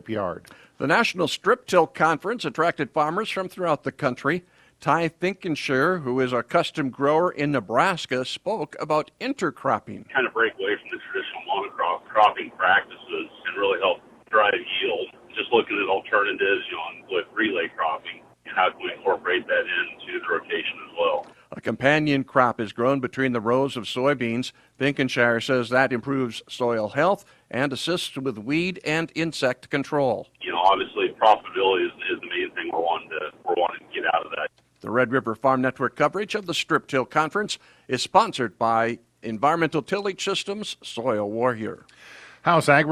yard. The National Strip Till Conference attracted farmers from throughout the country. Ty Finkenshire, who is a custom grower in Nebraska, spoke about intercropping. Kind of break away from the traditional monocropping practices and really help drive yield. Just looking at alternatives, with relay cropping and how can we incorporate that into the rotation as well. A companion crop is grown between the rows of soybeans. Finkenshire says that improves soil health and assists with weed and insect control. Obviously profitability is the main thing we're wanting to get out of that. The Red River Farm Network coverage of the Strip Till Conference is sponsored by Environmental Tillage Systems Soil Warrior. House Ag